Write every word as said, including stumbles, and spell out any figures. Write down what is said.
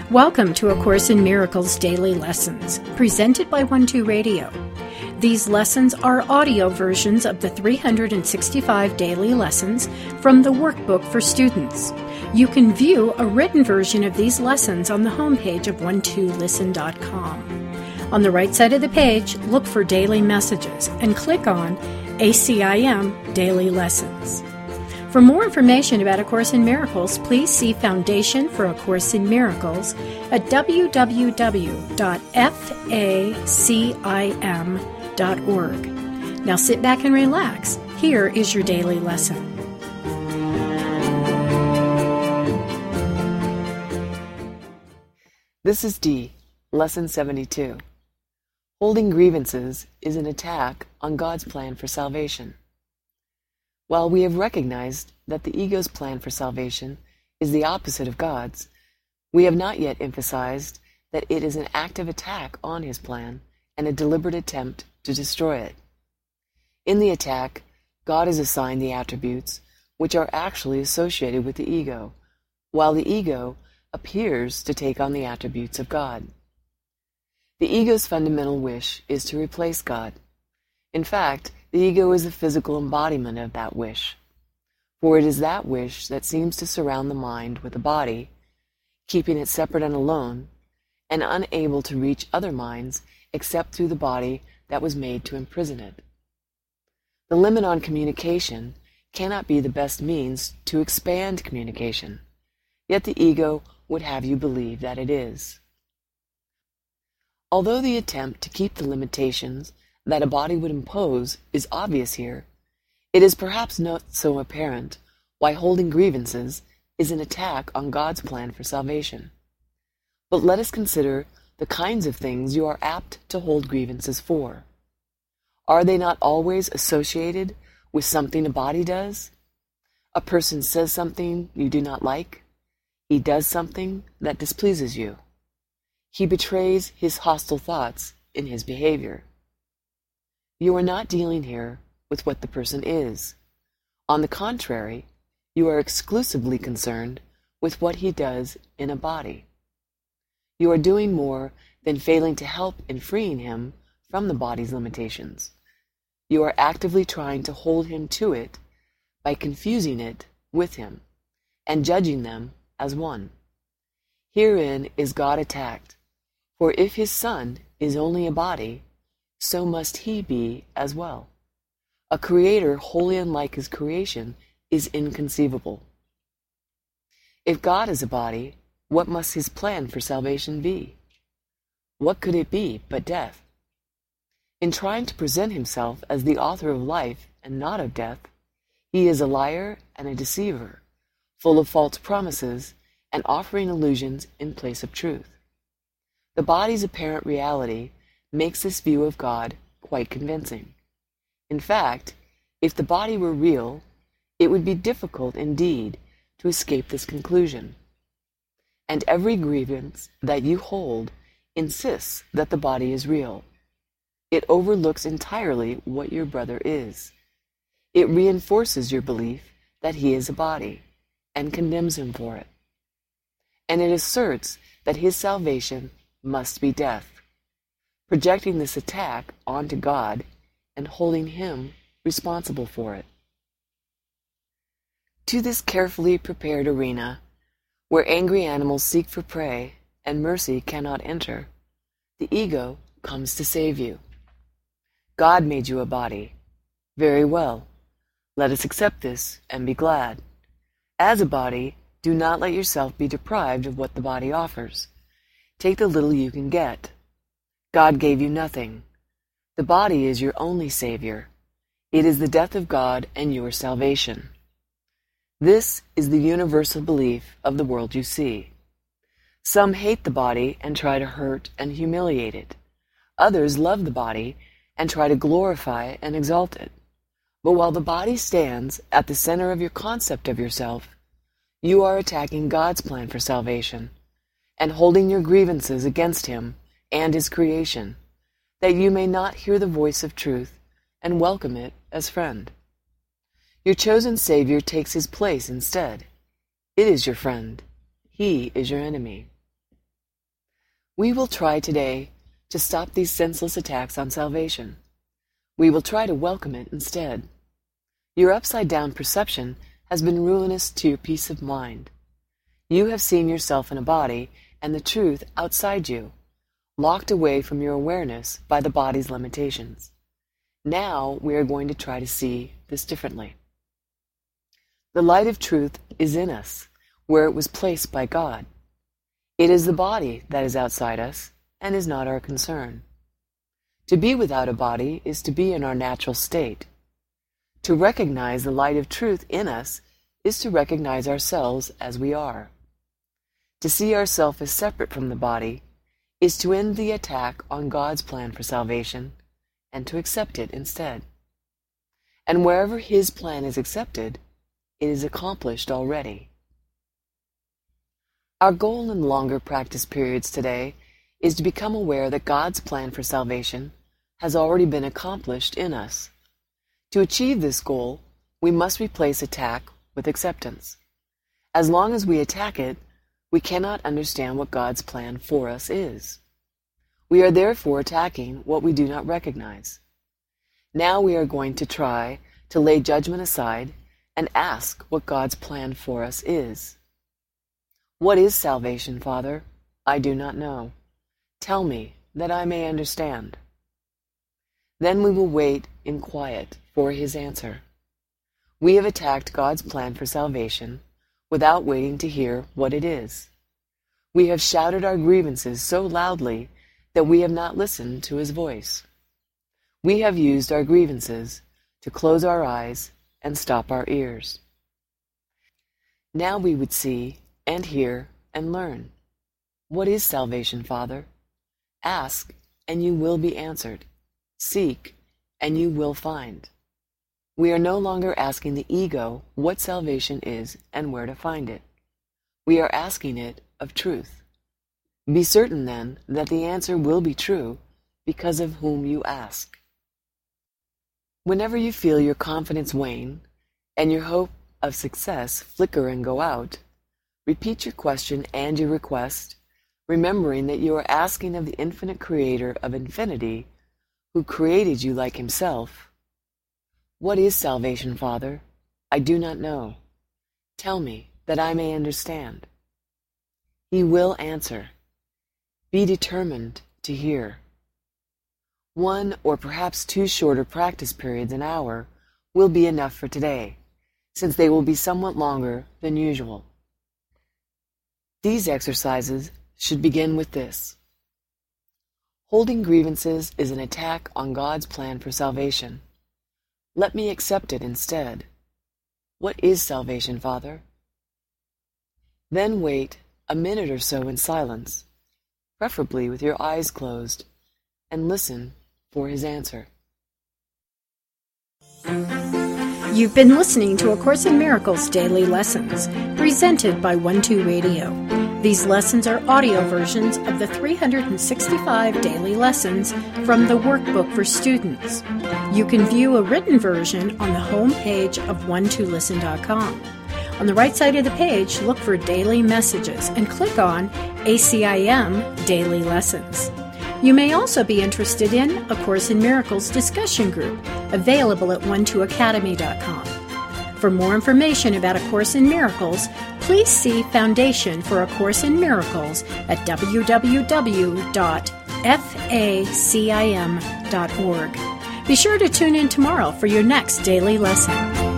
Welcome to A Course in Miracles Daily Lessons, presented by One Two Radio. These lessons are audio versions of the three hundred sixty-five daily lessons from the workbook for students. You can view a written version of these lessons on the homepage of one two listen dot com. On the right side of the page, look for Daily Messages and click on A C I M Daily Lessons. For more information about A Course in Miracles, please see Foundation for A Course in Miracles at w w w dot facim dot org. Now sit back and relax. Here is your daily lesson. This is D, Lesson seventy-two. Holding grievances is an attack on God's plan for salvation. While we have recognized that the ego's plan for salvation is the opposite of God's, we have not yet emphasized that it is an active attack on his plan and a deliberate attempt to destroy it. In the attack, God is assigned the attributes which are actually associated with the ego, while the ego appears to take on the attributes of God. The ego's fundamental wish is to replace God. In fact, the ego is the physical embodiment of that wish, for it is that wish that seems to surround the mind with a body, keeping it separate and alone, and unable to reach other minds except through the body that was made to imprison it. The limit on communication cannot be the best means to expand communication, yet the ego would have you believe that it is. Although the attempt to keep the limitations that a body would impose is obvious here, it is perhaps not so apparent why holding grievances is an attack on God's plan for salvation. But let us consider the kinds of things you are apt to hold grievances for. Are they not always associated with something a body does? A person says something you do not like. He does something that displeases you. He betrays his hostile thoughts in his behavior. You are not dealing here with what the person is. On the contrary, you are exclusively concerned with what he does in a body. You are doing more than failing to help in freeing him from the body's limitations. You are actively trying to hold him to it by confusing it with him and judging them as one. Herein is God attacked, for if his Son is only a body, so must he be as well. A creator wholly unlike his creation is inconceivable. If God is a body, what must his plan for salvation be? What could it be but death? In trying to present himself as the author of life and not of death, he is a liar and a deceiver, full of false promises and offering illusions in place of truth. The body's apparent reality makes this view of God quite convincing. In fact, if the body were real, it would be difficult indeed to escape this conclusion. And every grievance that you hold insists that the body is real. It overlooks entirely what your brother is. It reinforces your belief that he is a body and condemns him for it. And it asserts that his salvation must be death, projecting this attack onto God and holding him responsible for it. To this carefully prepared arena, where angry animals seek for prey and mercy cannot enter, the ego comes to save you. God made you a body. Very well. Let us accept this and be glad. As a body, do not let yourself be deprived of what the body offers. Take the little you can get. God gave you nothing. The body is your only savior. It is the death of God and your salvation. This is the universal belief of the world you see. Some hate the body and try to hurt and humiliate it. Others love the body and try to glorify and exalt it. But while the body stands at the center of your concept of yourself, you are attacking God's plan for salvation and holding your grievances against him and his creation, that you may not hear the voice of truth and welcome it as friend. Your chosen Savior takes his place instead. It is your friend. He is your enemy. We will try today to stop these senseless attacks on salvation. We will try to welcome it instead. Your upside-down perception has been ruinous to your peace of mind. You have seen yourself in a body and the truth outside you, locked away from your awareness by the body's limitations. Now we are going to try to see this differently. The light of truth is in us, where it was placed by God. It is the body that is outside us and is not our concern. To be without a body is to be in our natural state. To recognize the light of truth in us is to recognize ourselves as we are. To see ourselves as separate from the body is to end the attack on God's plan for salvation and to accept it instead. And wherever His plan is accepted, it is accomplished already. Our goal in longer practice periods today is to become aware that God's plan for salvation has already been accomplished in us. To achieve this goal, we must replace attack with acceptance. As long as we attack it, we cannot understand what God's plan for us is. We are therefore attacking what we do not recognize. Now we are going to try to lay judgment aside and ask what God's plan for us is. What is salvation, Father? I do not know. Tell me, that I may understand. Then we will wait in quiet for His answer. We have attacked God's plan for salvation without waiting to hear what it is. We have shouted our grievances so loudly that we have not listened to His voice. We have used our grievances to close our eyes and stop our ears. Now we would see and hear and learn. What is salvation, Father? Ask, and you will be answered. Seek, and you will find. We are no longer asking the ego what salvation is and where to find it. We are asking it of truth. Be certain, then, that the answer will be true because of whom you ask. Whenever you feel your confidence wane and your hope of success flicker and go out, repeat your question and your request, remembering that you are asking of the infinite Creator of infinity, who created you like Himself. What is salvation, Father? I do not know. Tell me, that I may understand. He will answer. Be determined to hear. One or perhaps two shorter practice periods an hour will be enough for today, since they will be somewhat longer than usual. These exercises should begin with this. Holding grievances is an attack on God's plan for salvation. Let me accept it instead. What is salvation, Father? Then wait a minute or so in silence, preferably with your eyes closed, and listen for His answer. You've been listening to A Course in Miracles Daily Lessons, presented by one two Radio. These lessons are audio versions of the three hundred sixty-five daily lessons from the Workbook for Students. You can view a written version on the home page of one two listen dot com. On the right side of the page, look for Daily Messages and click on A C I M Daily Lessons. You may also be interested in A Course in Miracles discussion group, available at one two academy dot com. For more information about A Course in Miracles, please see Foundation for A Course in Miracles at w w w dot facim dot org. Be sure to tune in tomorrow for your next daily lesson.